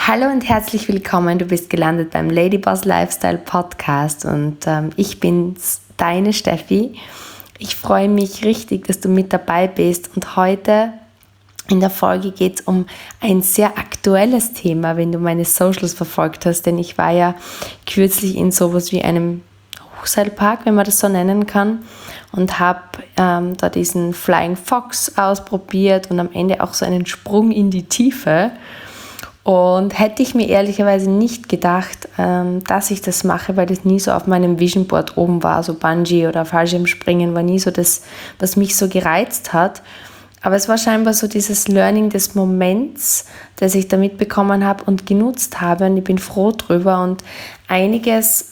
Hallo und herzlich willkommen. Du bist gelandet beim Ladyboss Lifestyle Podcast und ich bin's, deine Steffi. Ich freue mich richtig, dass du mit dabei bist und heute in der Folge geht es um ein sehr aktuelles Thema, wenn du meine Socials verfolgt hast, denn ich war ja kürzlich in sowas wie einem Hochseilpark, wenn man das so nennen kann, und habe da diesen Flying Fox ausprobiert und am Ende auch so einen Sprung in die Tiefe. Und hätte ich mir ehrlicherweise nicht gedacht, dass ich das mache, weil das nie so auf meinem Vision Board oben war. So Bungee oder Fallschirmspringen war nie so das, was mich so gereizt hat. Aber es war scheinbar so dieses Learning des Moments, das ich da mitbekommen habe und genutzt habe. Und ich bin froh drüber. Und einiges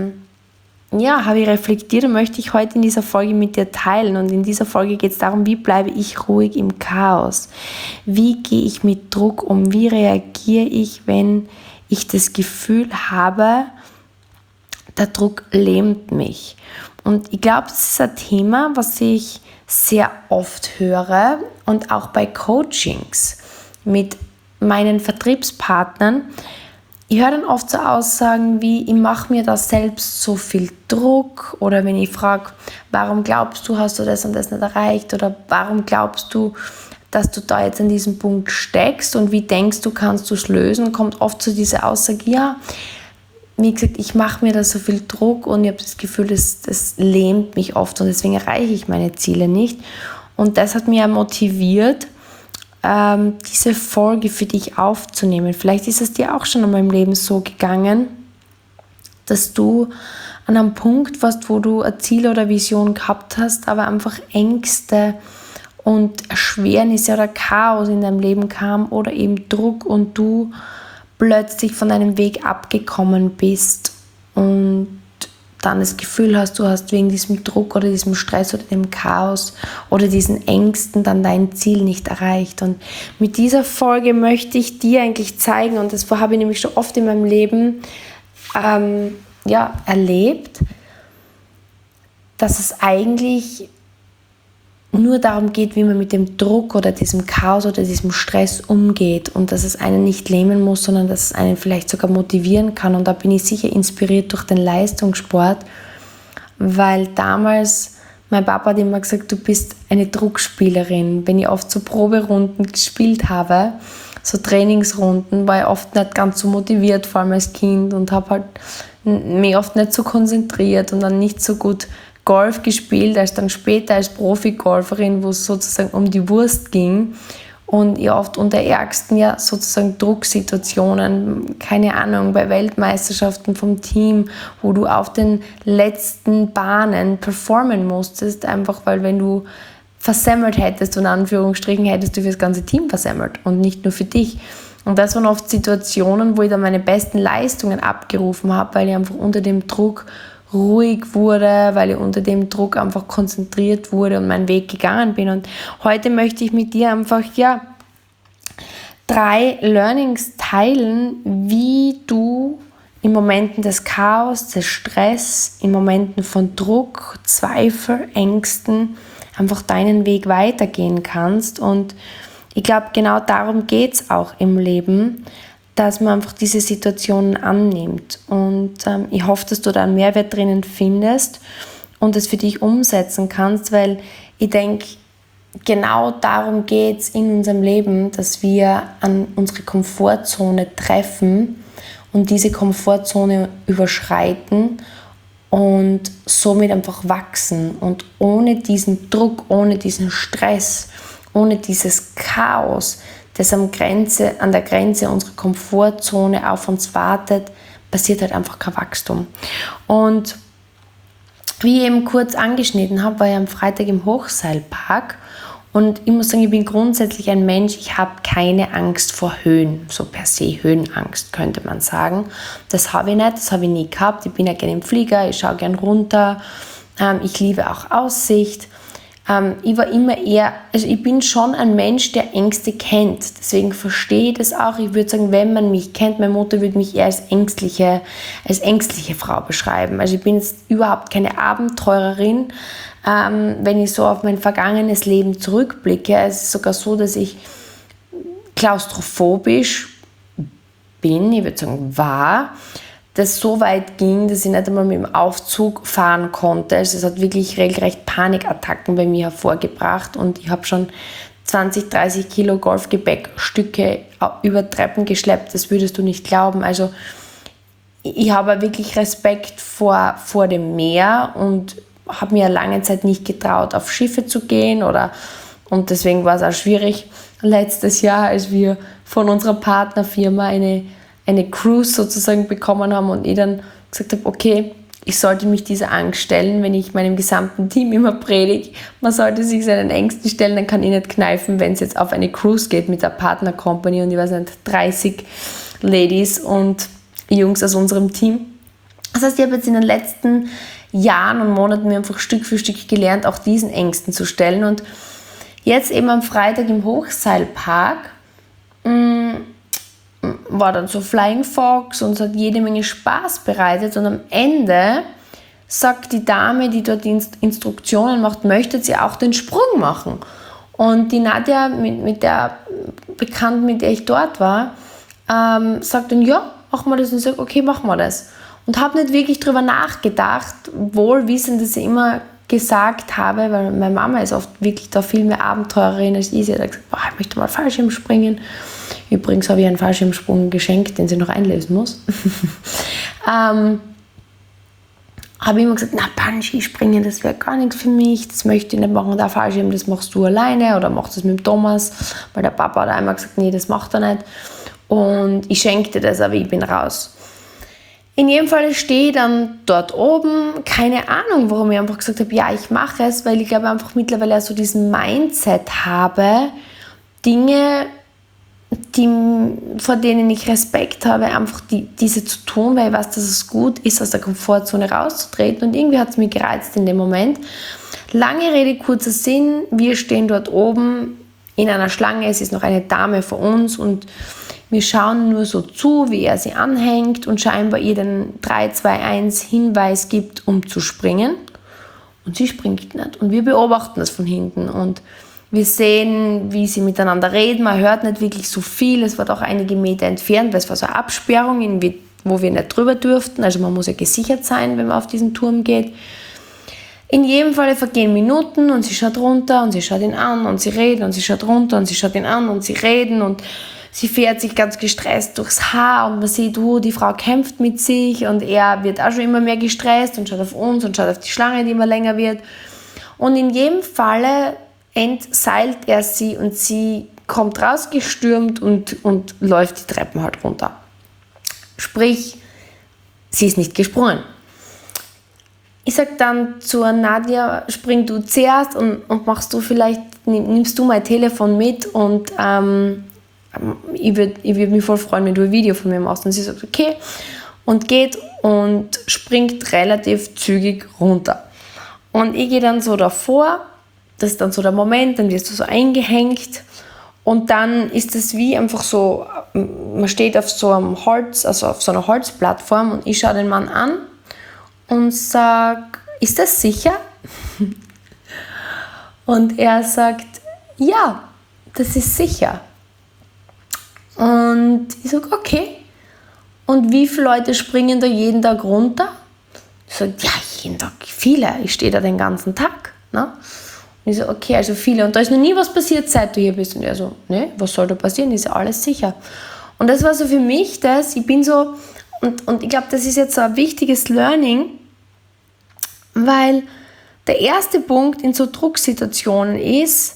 habe ich reflektiert und möchte ich heute in dieser Folge mit dir teilen. Und in dieser Folge geht es darum, wie bleibe ich ruhig im Chaos? Wie gehe ich mit Druck um? Wie reagiere ich, wenn ich das Gefühl habe, der Druck lähmt mich? Und ich glaube, das ist ein Thema, was ich sehr oft höre und auch bei Coachings mit meinen Vertriebspartnern. Ich höre dann oft so Aussagen wie, ich mache mir da selbst so viel Druck, oder wenn ich frage, warum glaubst du, hast du das und das nicht erreicht, oder warum glaubst du, dass du da jetzt an diesem Punkt steckst und wie denkst du, kannst du es lösen, kommt oft so diese Aussage, ja, wie gesagt, ich mache mir da so viel Druck und ich habe das Gefühl, das lähmt mich oft und deswegen erreiche ich meine Ziele nicht. Und das hat mich ja motiviert, diese Folge für dich aufzunehmen. Vielleicht ist es dir auch schon in meinem Leben so gegangen, dass du an einem Punkt warst, wo du ein Ziel oder Vision gehabt hast, aber einfach Ängste und Erschwernisse oder Chaos in deinem Leben kam oder eben Druck und du plötzlich von deinem Weg abgekommen bist und dann das Gefühl hast, du hast wegen diesem Druck oder diesem Stress oder dem Chaos oder diesen Ängsten dann dein Ziel nicht erreicht. Und mit dieser Folge möchte ich dir eigentlich zeigen, und das habe ich nämlich schon oft in meinem Leben erlebt, dass es eigentlich nur darum geht, wie man mit dem Druck oder diesem Chaos oder diesem Stress umgeht und dass es einen nicht lähmen muss, sondern dass es einen vielleicht sogar motivieren kann. Und da bin ich sicher inspiriert durch den Leistungssport, weil damals mein Papa hat immer gesagt, du bist eine Druckspielerin. Wenn ich oft so Proberunden gespielt habe, so Trainingsrunden, war ich oft nicht ganz so motiviert, vor allem als Kind, und habe halt mich oft nicht so konzentriert und dann nicht so gut Golf gespielt, als dann später als Profi-Golferin, wo es sozusagen um die Wurst ging und ich oft unter ärgsten sozusagen Drucksituationen, keine Ahnung, bei Weltmeisterschaften vom Team, wo du auf den letzten Bahnen performen musstest, einfach weil wenn du versemmelt hättest, in Anführungsstrichen, hättest du für das ganze Team versemmelt und nicht nur für dich. Und das waren oft Situationen, wo ich dann meine besten Leistungen abgerufen habe, weil ich einfach unter dem Druck ruhig wurde, weil ich unter dem Druck einfach konzentriert wurde und meinen Weg gegangen bin. Und heute möchte ich mit dir einfach 3 Learnings teilen, wie du in Momenten des Chaos, des Stress, in Momenten von Druck, Zweifel, Ängsten einfach deinen Weg weitergehen kannst. Und ich glaube, genau darum geht es auch im Leben, dass man einfach diese Situationen annimmt. Und ich hoffe, dass du da einen Mehrwert drinnen findest und es für dich umsetzen kannst, weil ich denke, genau darum geht es in unserem Leben, dass wir an unsere Komfortzone treffen und diese Komfortzone überschreiten und somit einfach wachsen. Und ohne diesen Druck, ohne diesen Stress, ohne dieses Chaos, das an der Grenze unserer Komfortzone auf uns wartet, passiert halt einfach kein Wachstum. Und wie ich eben kurz angeschnitten habe, war ich am Freitag im Hochseilpark und ich muss sagen, ich bin grundsätzlich ein Mensch, ich habe keine Angst vor Höhen, so per se Höhenangst könnte man sagen. Das habe ich nicht, das habe ich nie gehabt. Ich bin ja gerne im Flieger, ich schaue gerne runter, ich liebe auch Aussicht. Ich war immer ich bin schon ein Mensch, der Ängste kennt. Deswegen verstehe ich das auch. Ich würde sagen, wenn man mich kennt, meine Mutter würde mich eher als ängstliche Frau beschreiben. Also ich bin jetzt überhaupt keine Abenteurerin. Wenn ich so auf mein vergangenes Leben zurückblicke, es ist sogar so, dass ich klaustrophobisch bin, ich würde sagen war, das so weit ging, dass ich nicht einmal mit dem Aufzug fahren konnte. Also es hat wirklich regelrecht Panikattacken bei mir hervorgebracht und ich habe schon 20, 30 Kilo Golfgepäckstücke über Treppen geschleppt, das würdest du nicht glauben. Also ich habe wirklich Respekt vor dem Meer und habe mir lange Zeit nicht getraut, auf Schiffe zu gehen und deswegen war es auch schwierig letztes Jahr, als wir von unserer Partnerfirma eine Cruise sozusagen bekommen haben und ich dann gesagt habe, okay, ich sollte mich dieser Angst stellen, wenn ich meinem gesamten Team immer predige, man sollte sich seinen Ängsten stellen, dann kann ich nicht kneifen, wenn es jetzt auf eine Cruise geht mit der Partner-Company und ich weiß nicht, 30 Ladies und Jungs aus unserem Team. Das heißt, ich habe jetzt in den letzten Jahren und Monaten mir einfach Stück für Stück gelernt, auch diesen Ängsten zu stellen und jetzt eben am Freitag im Hochseilpark war dann so Flying Fox und es hat jede Menge Spaß bereitet und am Ende sagt die Dame, die dort die Instruktionen macht, möchte sie auch den Sprung machen. Und die Nadja, mit der Bekannten, mit der ich dort war, sagt dann, ja, machen wir das. Und ich sage, okay, machen wir das. Und habe nicht wirklich drüber nachgedacht, wohl wissend, dass ich immer gesagt habe, weil meine Mama ist oft wirklich da viel mehr Abenteurerin als ich. Sie hat gesagt, boah, ich möchte mal Fallschirm springen. Übrigens habe ich einen Fallschirmsprung geschenkt, den sie noch einlösen muss. Habe ich immer gesagt, na, Bungee springen, das wäre gar nichts für mich, das möchte ich nicht machen, der Fallschirm, das machst du alleine oder machst du es mit dem Thomas, weil der Papa hat einmal gesagt, nee, das macht er nicht. Und ich schenkte das, aber ich bin raus. In jedem Fall stehe ich dann dort oben, keine Ahnung, warum ich einfach gesagt habe, ja, ich mache es, weil ich glaube einfach mittlerweile so diesen Mindset habe, Dinge, vor denen ich Respekt habe, einfach diese zu tun, weil ich weiß, dass es gut ist, aus der Komfortzone rauszutreten und irgendwie hat es mich gereizt in dem Moment. Lange Rede, kurzer Sinn, wir stehen dort oben in einer Schlange, es ist noch eine Dame vor uns und wir schauen nur so zu, wie er sie anhängt und scheinbar ihr den 3, 2, 1 Hinweis gibt, um zu springen. Und sie springt nicht. Und wir beobachten das von hinten. Und wir sehen, wie sie miteinander reden. Man hört nicht wirklich so viel. Es war doch einige Meter entfernt, weil es war so eine Absperrung, wo wir nicht drüber durften. Also man muss ja gesichert sein, wenn man auf diesen Turm geht. In jedem Fall vergehen Minuten und sie schaut runter und sie schaut ihn an und sie reden und sie schaut runter und sie schaut ihn an und sie reden und sie fährt sich ganz gestresst durchs Haar und man sieht, die Frau kämpft mit sich und er wird auch schon immer mehr gestresst und schaut auf uns und schaut auf die Schlange, die immer länger wird. Und in jedem Falle entseilt er sie und sie kommt rausgestürmt und läuft die Treppen halt runter. Sprich, sie ist nicht gesprungen. Ich sage dann zur Nadja, spring du zuerst und nimmst du mein Telefon mit und ich würd mich voll freuen, wenn du ein Video von mir machst. Und sie sagt, okay, und geht und springt relativ zügig runter. Und ich gehe dann so davor, das ist dann so der Moment, dann wirst du so eingehängt und dann ist es wie einfach so, man steht auf so einem Holz, also auf so einer Holzplattform und ich schaue den Mann an und sage, ist das sicher? Und er sagt, ja, das ist sicher. Und ich sage, okay. Und wie viele Leute springen da jeden Tag runter? Ich sage, ja, jeden Tag viele. Ich stehe da den ganzen Tag. Ne? Und ich sage, okay, also viele. Und da ist noch nie was passiert, seit du hier bist. Und er so, ne, was soll da passieren? Ist ja alles sicher. Und das war so für mich ich bin so, und ich glaube, das ist jetzt so ein wichtiges Learning, weil der erste Punkt in so Drucksituationen ist,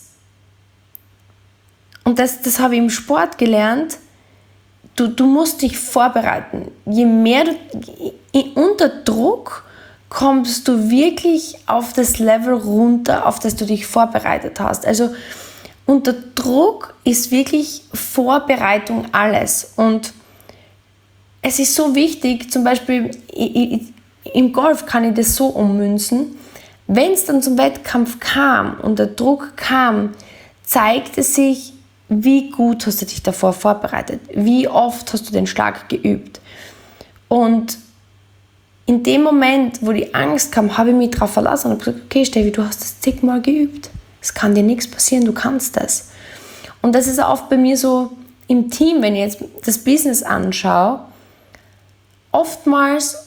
und das habe ich im Sport gelernt, du musst dich vorbereiten. Je mehr unter Druck kommst du wirklich auf das Level runter, auf das du dich vorbereitet hast. Also unter Druck ist wirklich Vorbereitung alles. Und es ist so wichtig, zum Beispiel im Golf kann ich das so ummünzen, wenn es dann zum Wettkampf kam und der Druck kam, zeigt es sich, wie gut hast du dich davor vorbereitet, wie oft hast du den Schlag geübt. Und in dem Moment, wo die Angst kam, habe ich mich darauf verlassen und habe gesagt, okay Steffi, du hast das zigmal geübt, es kann dir nichts passieren, du kannst das. Und das ist oft bei mir so im Team, wenn ich jetzt das Business anschaue, oftmals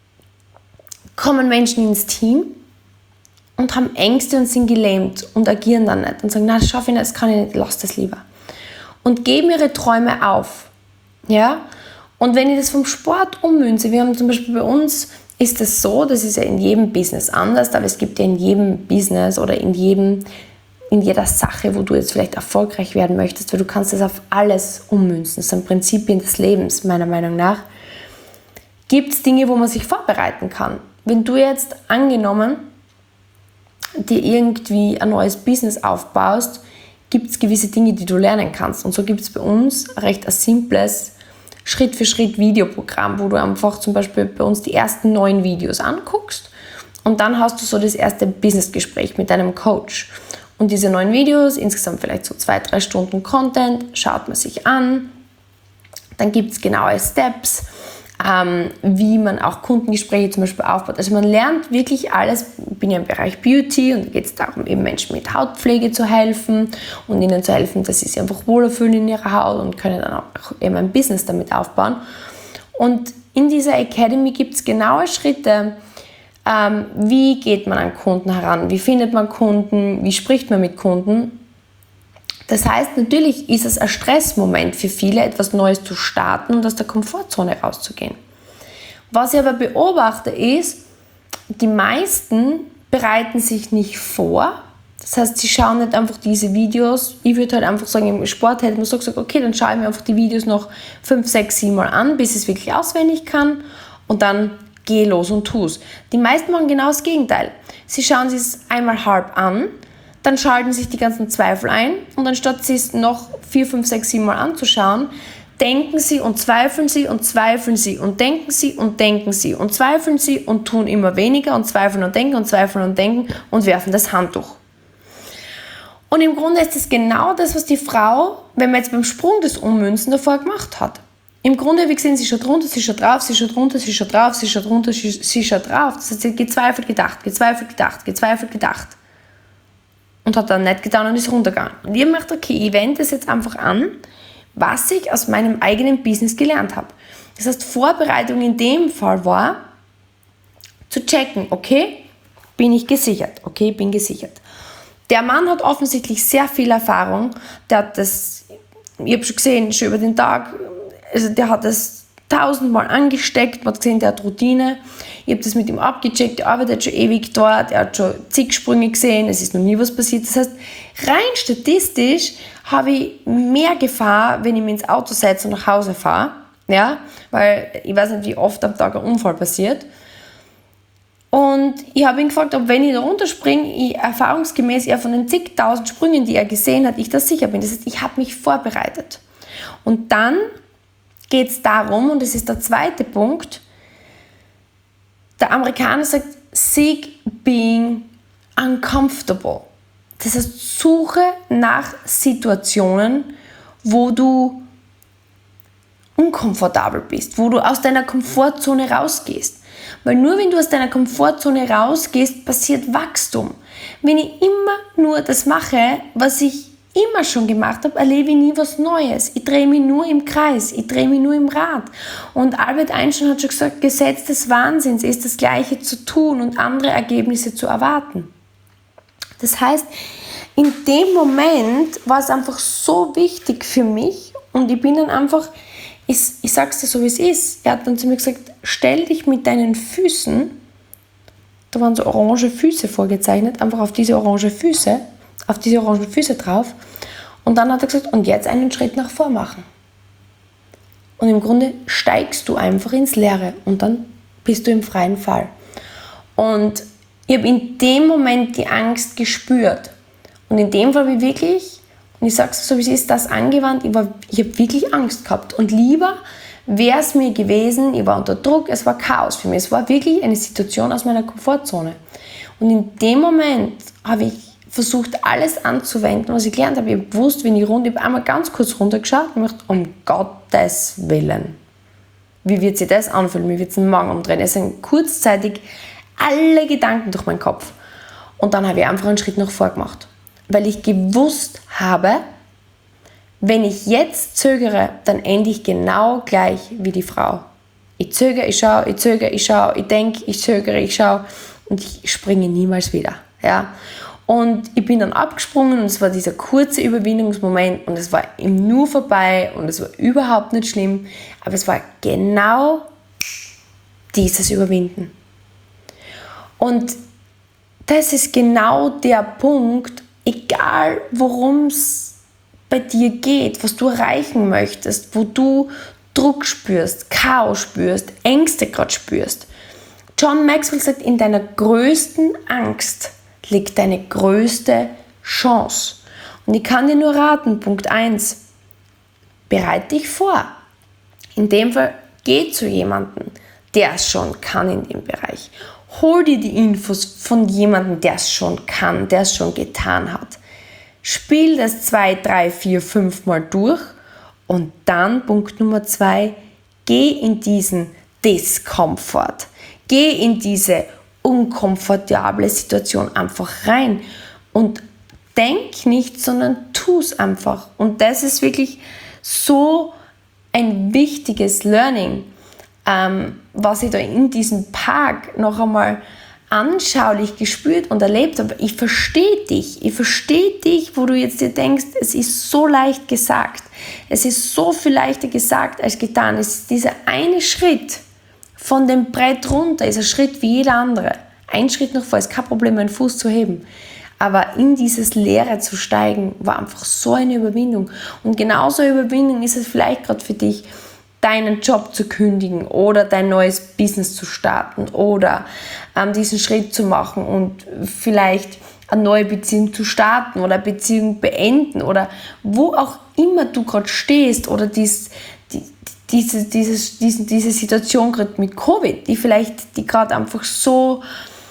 kommen Menschen ins Team und haben Ängste und sind gelähmt und agieren dann nicht und sagen, na, das schaffe ich nicht, das kann ich nicht, lass das lieber. Und geben ihre Träume auf. Ja? Und wenn ich das vom Sport ummünze, wir haben zum Beispiel bei uns, ist das so, das ist ja in jedem Business anders, aber es gibt ja in jedem Business oder in jeder Sache, wo du jetzt vielleicht erfolgreich werden möchtest, weil du kannst das auf alles ummünzen. Das sind Prinzipien des Lebens, meiner Meinung nach. Gibt es Dinge, wo man sich vorbereiten kann. Wenn du jetzt angenommen dir irgendwie ein neues Business aufbaust, gibt es gewisse Dinge, die du lernen kannst. Und so gibt es bei uns recht ein simples Schritt-für-Schritt Videoprogramm, wo du einfach zum Beispiel bei uns die ersten 9 Videos anguckst und dann hast du so das erste Business-Gespräch mit deinem Coach. Und diese 9 Videos, insgesamt vielleicht so 2-3 Stunden Content, schaut man sich an. Dann gibt es genaue Steps, wie man auch Kundengespräche zum Beispiel aufbaut. Also man lernt wirklich alles. Ich bin ja im Bereich Beauty und da geht es darum, eben Menschen mit Hautpflege zu helfen und ihnen zu helfen, dass sie sich einfach wohler fühlen in ihrer Haut und können dann auch eben ein Business damit aufbauen. Und in dieser Academy gibt es genaue Schritte, wie geht man an Kunden heran, wie findet man Kunden, wie spricht man mit Kunden. Das heißt, natürlich ist es ein Stressmoment für viele, etwas Neues zu starten und aus der Komfortzone rauszugehen. Was ich aber beobachte ist, die meisten bereiten sich nicht vor. Das heißt, sie schauen nicht einfach diese Videos. Ich würde halt einfach sagen, im Sport hätte man so gesagt, okay, dann schaue ich mir einfach die Videos noch 5, 6, 7 Mal an, bis ich es wirklich auswendig kann und dann geh los und tu's. Die meisten machen genau das Gegenteil. Sie schauen sich es einmal halb an, dann schalten sich die ganzen Zweifel ein und anstatt sie es noch 4, 5, 6, 7 Mal anzuschauen, denken sie und zweifeln sie und zweifeln sie und denken sie und denken sie und zweifeln sie und tun immer weniger und zweifeln und denken und werfen das Handtuch. Und im Grunde ist es genau das, was die Frau, wenn wir jetzt beim Sprung des Ummünzen davor gemacht hat. Im Grunde, wie gesehen, sie schaut runter, sie schaut drauf, sie schaut runter, sie schaut drauf, sie schaut runter, sie schaut drauf. Das heißt, sie hat gezweifelt, gedacht. Und hat dann nicht getan und ist runtergegangen. Und ich möchte, okay, ich wende das jetzt einfach an, was ich aus meinem eigenen Business gelernt habe. Das heißt, Vorbereitung in dem Fall war, zu checken, okay, bin ich gesichert? Okay, bin gesichert. Der Mann hat offensichtlich sehr viel Erfahrung. Der hat das, ich habe schon gesehen, schon über den Tag, also der hat das 1000-mal angesteckt, man hat gesehen, der hat Routine. Ich habe das mit ihm abgecheckt, der arbeitet schon ewig dort, er hat schon zig Sprünge gesehen, es ist noch nie was passiert. Das heißt, rein statistisch habe ich mehr Gefahr, wenn ich mich ins Auto setze und nach Hause fahre, ja, weil ich weiß nicht, wie oft am Tag ein Unfall passiert. Und ich habe ihn gefragt, ob wenn ich da runterspringe, ich erfahrungsgemäß eher von den zigtausend Sprüngen, die er gesehen hat, ich da sicher bin. Das heißt, ich habe mich vorbereitet. Und dann geht es darum, und das ist der zweite Punkt, der Amerikaner sagt, seek being uncomfortable. Das heißt, suche nach Situationen, wo du unkomfortabel bist, wo du aus deiner Komfortzone rausgehst. Weil nur wenn du aus deiner Komfortzone rausgehst, passiert Wachstum. Wenn ich immer nur das mache, was ich immer schon gemacht habe, erlebe ich nie was Neues. Ich drehe mich nur im Kreis, ich drehe mich nur im Rad. Und Albert Einstein hat schon gesagt, Gesetz des Wahnsinns ist das Gleiche zu tun und andere Ergebnisse zu erwarten. Das heißt, in dem Moment war es einfach so wichtig für mich und ich bin dann einfach, ich sag's dir so wie es ist, er hat dann zu mir gesagt, stell dich mit deinen Füßen, da waren so orange Füße vorgezeichnet, einfach auf diese orange Füße drauf und dann hat er gesagt, und jetzt einen Schritt nach vor machen. Und im Grunde steigst du einfach ins Leere und dann bist du im freien Fall. Und ich habe in dem Moment die Angst gespürt. Und in dem Fall habe ich wirklich, und ich sage es so wie es ist, das angewandt, ich habe wirklich Angst gehabt. Und lieber wäre es mir gewesen, ich war unter Druck, es war Chaos für mich. Es war wirklich eine Situation aus meiner Komfortzone. Und in dem Moment habe ich versucht, alles anzuwenden, was ich gelernt habe. Ich habe gewusst, wenn ich habe einmal ganz kurz runtergeschaut und gedacht, um Gottes Willen, wie wird sich das anfühlen? Mir wird es den Magen umdrehen. Es sind kurzzeitig alle Gedanken durch meinen Kopf. Und dann habe ich einfach einen Schritt nach vor gemacht. Weil ich gewusst habe, Wenn ich jetzt zögere, dann ende ich genau gleich wie die Frau. Ich zögere, ich schaue, ich denke, ich zögere, ich schaue und ich springe niemals wieder. Ja? Und ich bin dann abgesprungen und es war dieser kurze Überwindungsmoment und es war im Nu vorbei und es war überhaupt nicht schlimm, aber es war genau dieses Überwinden. Und das ist genau der Punkt, egal worum es bei dir geht, was du erreichen möchtest, wo du Druck spürst, Chaos spürst, Ängste gerade spürst. John Maxwell sagt, in deiner größten Angst liegt deine größte Chance. Und ich kann dir nur raten, Punkt 1, bereite dich vor. In dem Fall, geh zu jemandem, der es schon kann in dem Bereich. Hol dir die Infos von jemandem, der es schon kann, der es schon getan hat. Spiel das 2, 3, 4, 5 Mal durch und dann, Punkt Nummer 2, geh in diesen Diskomfort. Geh in diese unkomfortable Situation einfach rein und denk nicht, sondern tu es einfach. Und das ist wirklich so ein wichtiges Learning, was ich da in diesem Park noch einmal anschaulich gespürt und erlebt habe. Ich verstehe dich, wo du jetzt dir denkst, es ist so leicht gesagt. Es ist so viel leichter gesagt als getan. Es ist dieser eine Schritt von dem Brett runter, ist ein Schritt wie jeder andere. Ein Schritt noch vor, ist kein Problem, einen Fuß zu heben. Aber in dieses Leere zu steigen, war einfach so eine Überwindung. Und genauso eine Überwindung ist es vielleicht gerade für dich, deinen Job zu kündigen oder dein neues Business zu starten oder diesen Schritt zu machen und vielleicht eine neue Beziehung zu starten oder eine Beziehung beenden oder wo auch immer du gerade stehst oder diese Situation gerade mit Covid, die gerade einfach so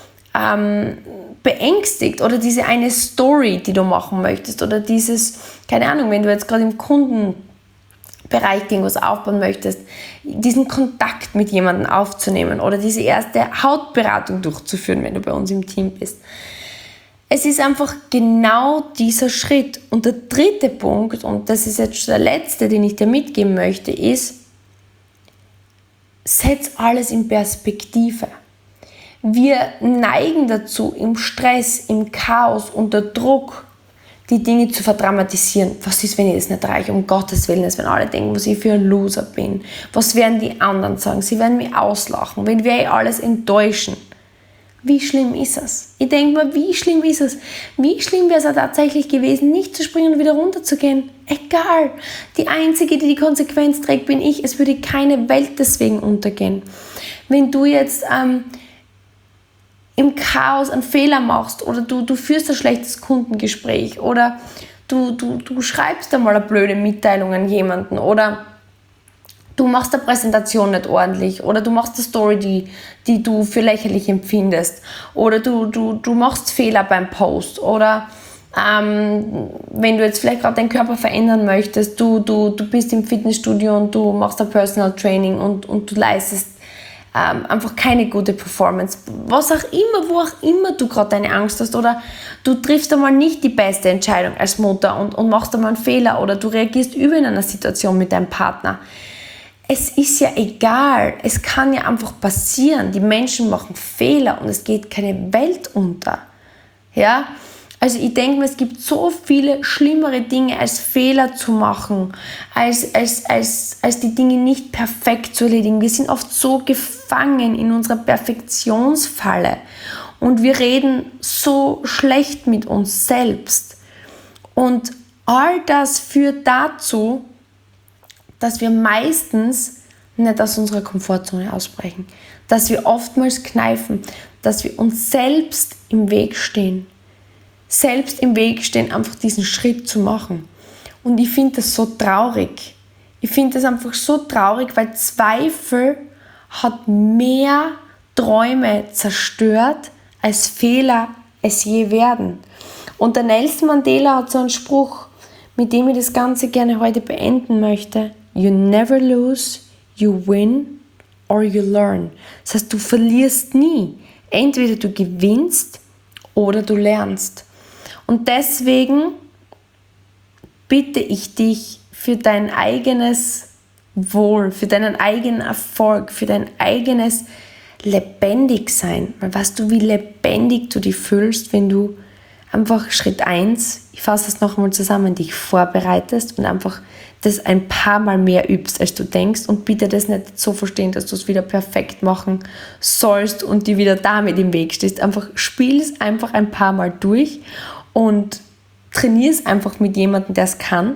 beängstigt oder diese eine Story, die du machen möchtest oder dieses, keine Ahnung, wenn du jetzt gerade im Kundenbereich irgendwas aufbauen möchtest, diesen Kontakt mit jemandem aufzunehmen oder diese erste Hautberatung durchzuführen, wenn du bei uns im Team bist. Es ist einfach genau dieser Schritt. Und der dritte Punkt, und das ist jetzt der letzte, den ich dir mitgeben möchte, ist, setz alles in Perspektive. Wir neigen dazu, im Stress, im Chaos, unter Druck, die Dinge zu verdramatisieren. Was ist, wenn ich das nicht erreiche? Um Gottes Willen, wenn alle denken, was ich für ein Loser bin. Was werden die anderen sagen? Sie werden mich auslachen. Wenn wir alles enttäuschen. Wie schlimm ist es? Ich denke mir, wie schlimm ist es? Wie schlimm wäre es tatsächlich gewesen, nicht zu springen und wieder runterzugehen? Egal. Die Einzige, die die Konsequenz trägt, bin ich. Es würde keine Welt deswegen untergehen. Wenn du jetzt im Chaos einen Fehler machst oder du führst ein schlechtes Kundengespräch oder du schreibst einmal eine blöde Mitteilung an jemanden oder du machst eine Präsentation nicht ordentlich oder du machst eine Story, die du für lächerlich empfindest oder du machst Fehler beim Post oder wenn du jetzt vielleicht gerade deinen Körper verändern möchtest, du bist im Fitnessstudio und du machst ein Personal Training und du leistest einfach keine gute Performance, was auch immer, wo auch immer du gerade deine Angst hast oder du triffst einmal nicht die beste Entscheidung als Mutter und machst einmal einen Fehler oder du reagierst übel in einer Situation mit deinem Partner. Es ist ja egal, es kann ja einfach passieren, die Menschen machen Fehler und es geht keine Welt unter. Ja? Also ich denke mir, es gibt so viele schlimmere Dinge, als Fehler zu machen, als die Dinge nicht perfekt zu erledigen. Wir sind oft so gefangen in unserer Perfektionsfalle und wir reden so schlecht mit uns selbst. Und all das führt dazu, dass wir meistens nicht aus unserer Komfortzone ausbrechen, dass wir oftmals kneifen, dass wir uns selbst im Weg stehen. Einfach diesen Schritt zu machen. Und ich finde das so traurig. Ich finde das einfach so traurig, weil Zweifel hat mehr Träume zerstört, als Fehler es je werden. Und der Nelson Mandela hat so einen Spruch, mit dem ich das Ganze gerne heute beenden möchte. You never lose, you win or you learn. Das heißt, du verlierst nie. Entweder du gewinnst oder du lernst. Und deswegen bitte ich dich, für dein eigenes Wohl, für deinen eigenen Erfolg, für dein eigenes Lebendigsein. Weil weißt du, wie lebendig du dich fühlst, wenn du einfach Schritt 1, ich fasse das noch einmal zusammen, dich vorbereitest und einfach das ein paar Mal mehr übst, als du denkst, und bitte das nicht so verstehen, dass du es wieder perfekt machen sollst und dir wieder damit im Weg stehst. Einfach spiel es einfach ein paar Mal durch und trainier es einfach mit jemandem, der es kann.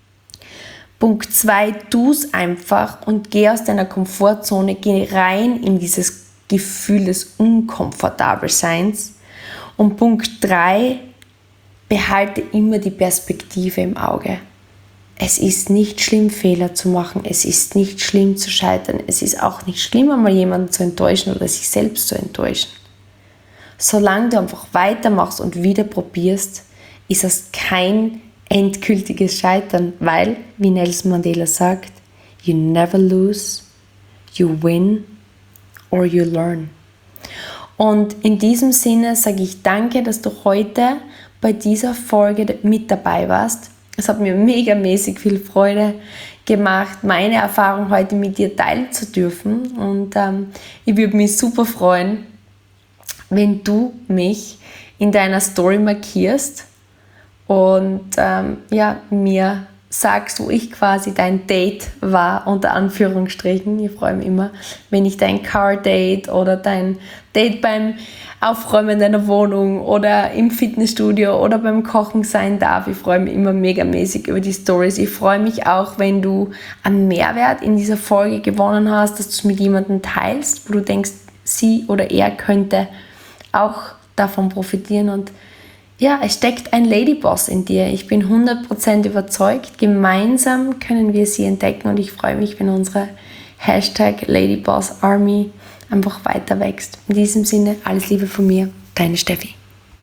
Punkt 2, tu es einfach und geh aus deiner Komfortzone, geh rein in dieses Gefühl des Unkomfortabelseins. Und Punkt 3, behalte immer die Perspektive im Auge. Es ist nicht schlimm, Fehler zu machen. Es ist nicht schlimm zu scheitern. Es ist auch nicht schlimm, einmal jemanden zu enttäuschen oder sich selbst zu enttäuschen. Solange du einfach weitermachst und wieder probierst, ist das kein endgültiges Scheitern, weil, wie Nelson Mandela sagt, you never lose, you win or you learn. Und in diesem Sinne sage ich danke, dass du heute bei dieser Folge mit dabei warst. Es hat mir megamäßig viel Freude gemacht, meine Erfahrung heute mit dir teilen zu dürfen. Und ich würde mich super freuen, wenn du mich in deiner Story markierst und mir sagst, wo ich quasi dein Date war, unter Anführungsstrichen. Ich freue mich immer, wenn ich dein Car-Date oder dein Date beim Aufräumen deiner Wohnung oder im Fitnessstudio oder beim Kochen sein darf. Ich freue mich immer megamäßig über die Stories. Ich freue mich auch, wenn du einen Mehrwert in dieser Folge gewonnen hast, dass du es mit jemandem teilst, wo du denkst, sie oder er könnte auch davon profitieren. Und ja, es steckt ein Ladyboss in dir. Ich bin 100% überzeugt. Gemeinsam können wir sie entdecken und ich freue mich, wenn unsere #LadybossArmy einfach weiter wächst. In diesem Sinne, alles Liebe von mir, deine Steffi.